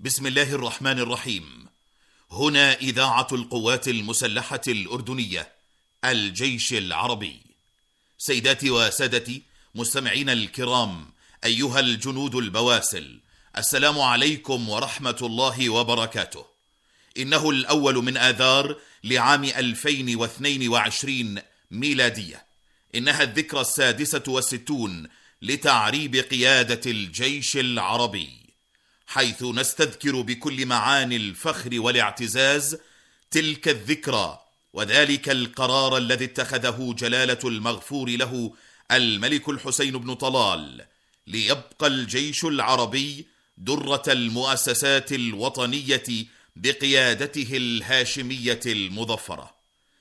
بسم الله الرحمن الرحيم. هنا إذاعة القوات المسلحة الأردنية، الجيش العربي. سيداتي وسادتي مستمعين الكرام، أيها الجنود البواسل، السلام عليكم ورحمة الله وبركاته. إنه الأول من آذار لعام 2022 ميلادية. إنها الذكرى 66 لتعريب قيادة الجيش العربي، حيث نستذكر بكل معاني الفخر والاعتزاز تلك الذكرى وذلك القرار الذي اتخذه جلالة المغفور له الملك الحسين بن طلال ليبقى الجيش العربي درة المؤسسات الوطنية بقيادته الهاشمية المظفرة.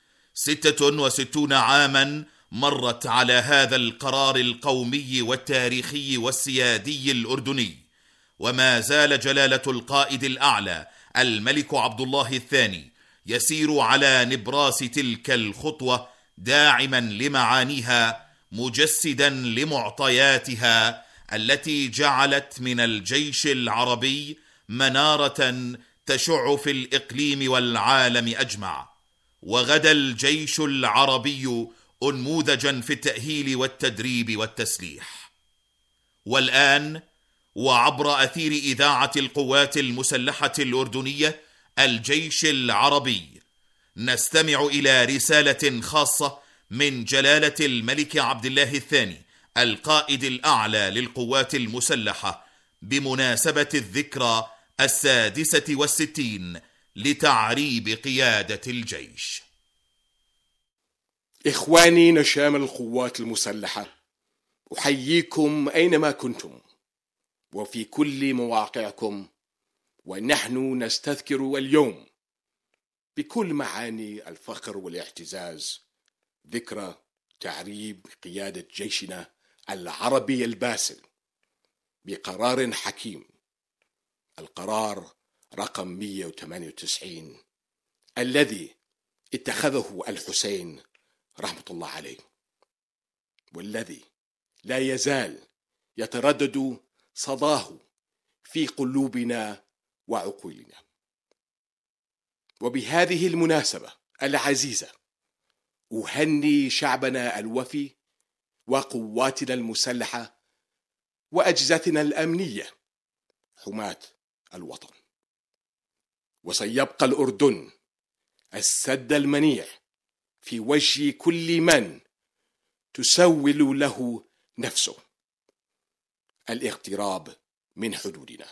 66 عاما مرت على هذا القرار القومي والتاريخي والسيادي الأردني، وما زال جلالة القائد الأعلى الملك عبد الله الثاني يسير على نبراس تلك الخطوة، داعما لمعانيها، مجسدا لمعطياتها التي جعلت من الجيش العربي منارة تشع في الإقليم والعالم أجمع. وغدا الجيش العربي أنموذجا في التأهيل والتدريب والتسليح. والآن وعبر أثير إذاعة القوات المسلحة الأردنية الجيش العربي نستمع إلى رسالة خاصة من جلالة الملك عبد الله الثاني القائد الأعلى للقوات المسلحة بمناسبة الذكرى 66 لتعريب قيادة الجيش. إخواني نشام القوات المسلحة، أحييكم أينما كنتم وفي كل مواقعكم، ونحن نستذكر اليوم بكل معاني الفخر والاعتزاز ذكرى تعريب قيادة جيشنا العربي الباسل بقرار حكيم، القرار رقم 198 الذي اتخذه الحسين رحمة الله عليه، والذي لا يزال يتردد صداه في قلوبنا وعقولنا. وبهذه المناسبة العزيزة أهني شعبنا الوفي وقواتنا المسلحة وأجهزتنا الأمنية حماة الوطن. وسيبقى الأردن السد المنيع في وجه كل من تسول له نفسه الاغتراب من حدودنا.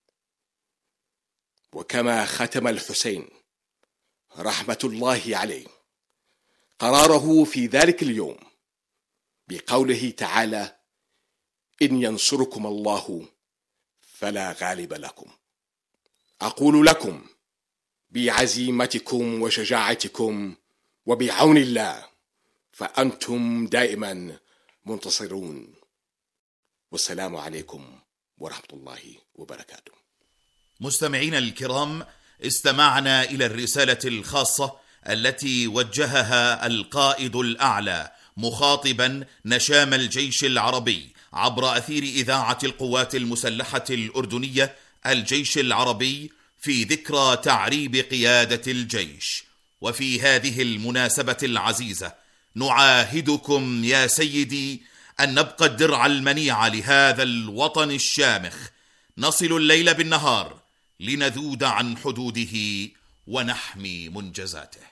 وكما ختم الحسين رحمة الله عليه قراره في ذلك اليوم بقوله تعالى: إن ينصركم الله فلا غالب لكم. أقول لكم بعزيمتكم وشجاعتكم وبعون الله فأنتم دائما منتصرون. والسلام عليكم ورحمة الله وبركاته. مستمعين الكرام، استمعنا إلى الرسالة الخاصة التي وجهها القائد الأعلى مخاطبا نشام الجيش العربي عبر أثير إذاعة القوات المسلحة الأردنية الجيش العربي في ذكرى تعريب قيادة الجيش. وفي هذه المناسبة العزيزة نعاهدكم يا سيدي أن نبقى الدرع المنيع لهذا الوطن الشامخ، نصل الليل بالنهار لنذود عن حدوده ونحمي منجزاته.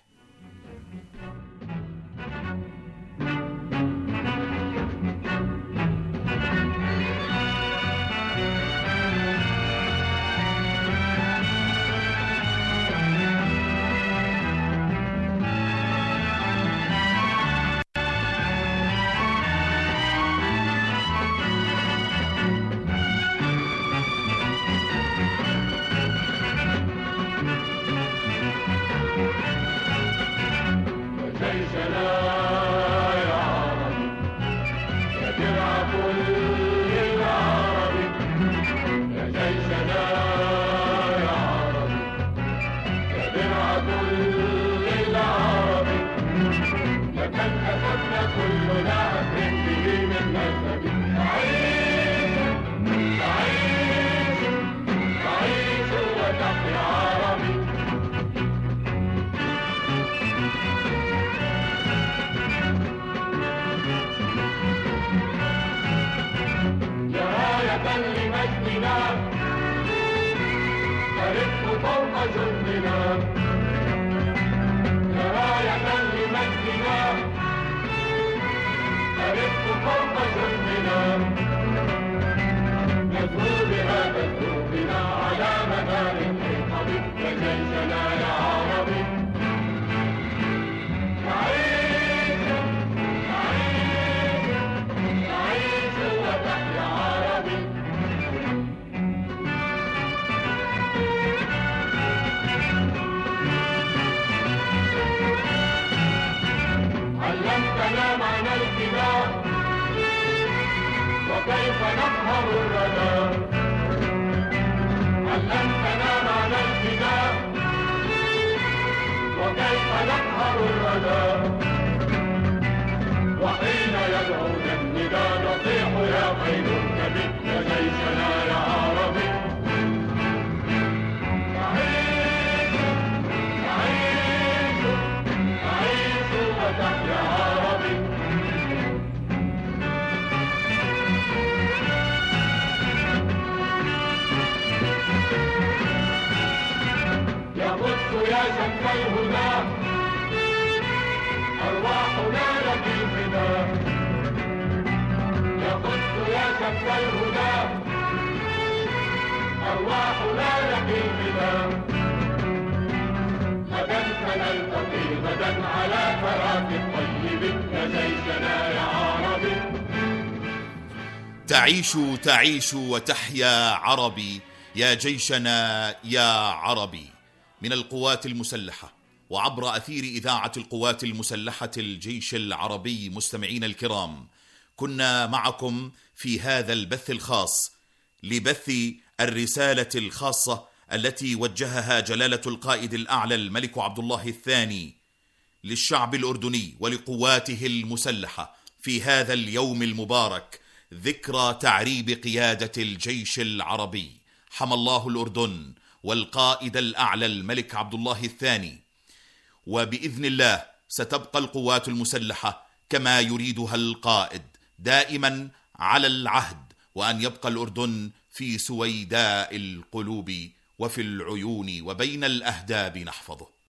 جندنا راية لمجدنا أرفت فوق جندنا نزهو بها بنا على مدار الحقب يا جيشنا يا عربي نعيش وتحيا عربي علمتنا معنى الفداء وكيف نقهر الردى علمتنا معنى الفداء وكيف نقهر الردى وحين يدعون النداء نصيح يا خيل الكبد يا جيشنا يا عربي نعيش وتحيا عربي يا قدس يا شمس الهدى أرواحنا لك الفداء يا قدس يا شمس الهدى أرواحنا لك الفداء غدا سنلتقي غدا على فراق الطيب يا جيشنا يا عربي تعيش وتحيا عربي يا جيشنا يا عربي. من القوات المسلحة وعبر أثير إذاعة القوات المسلحة الجيش العربي، مستمعين الكرام، كنا معكم في هذا البث الخاص لبث الرسالة الخاصة التي وجهها جلالة القائد الأعلى الملك عبد الله الثاني للشعب الأردني ولقواته المسلحة في هذا اليوم المبارك، ذكرى تعريب قيادة الجيش العربي. حمى الله الأردن والقائد الأعلى الملك عبد الله الثاني. وبإذن الله ستبقى القوات المسلحة كما يريدها القائد، دائما على العهد، وأن يبقى الأردن في سويداء القلوب وفي العيون وبين الأهداب نحفظه.